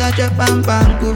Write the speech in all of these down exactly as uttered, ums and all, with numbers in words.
a chop and panko.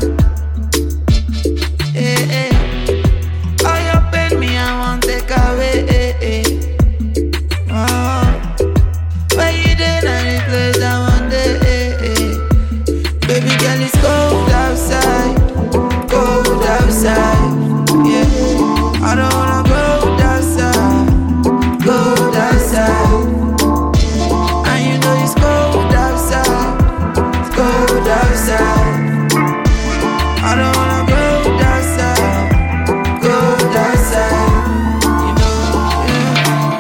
Eh, eh. All your pain me, I want take away. Eh, eh. Oh. Where you there, now the place I want day. Eh, eh. Baby girl, it's cold outside, cold outside. Yeah, I don't wanna go outside, go outside. And you know it's cold outside, it's cold outside. I don't wanna go outside, go outside. You know, yeah.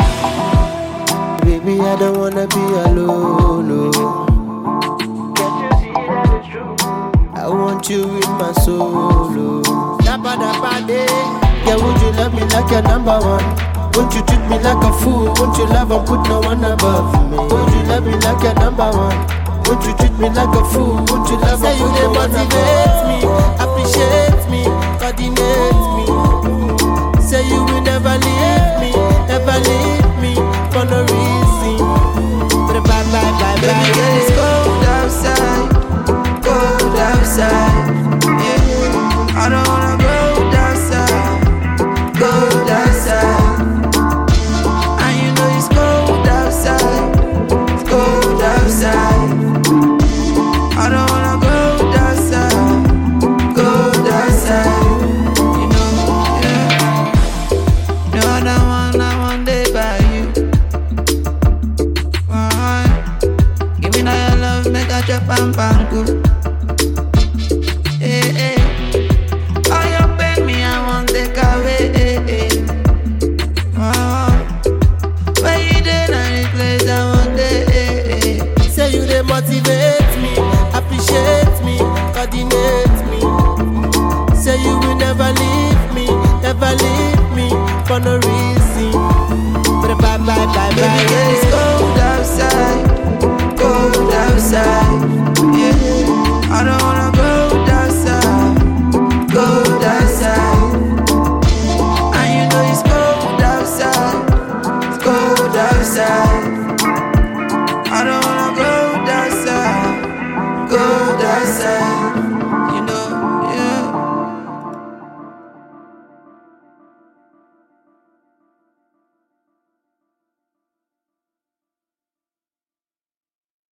Baby, I don't wanna be alone, no. Can't you see that it's true? I want you in my soul, oh. Dabba dabba day. Yeah, would you love me like your number one? Won't you treat me like a fool? Won't you love and put no one above me? Won't you love me like your number one? Won't you treat me like a fool? Won't you love and put no one above me? Say you motivate me, appreciate me, coordinate me. Say you will never leave me, never leave me for no reason. But bye bye bye Baby bye. girl, it's cold outside, cold outside. Yeah, I don't wanna go outside, go outside. And you know it's cold outside, it's cold outside. I don't wanna go outside, go outside. You know, yeah. No other one I want day by you. Uh-huh. Give me now your love, make a chop and panko. Eh, eh. All your pain me, I want take away. Eh, eh. Oh. Where you there, now the place I want day. Eh, eh. Say you they motivate me, appreciate me, coordinate me. Say you will never leave me, never leave me for no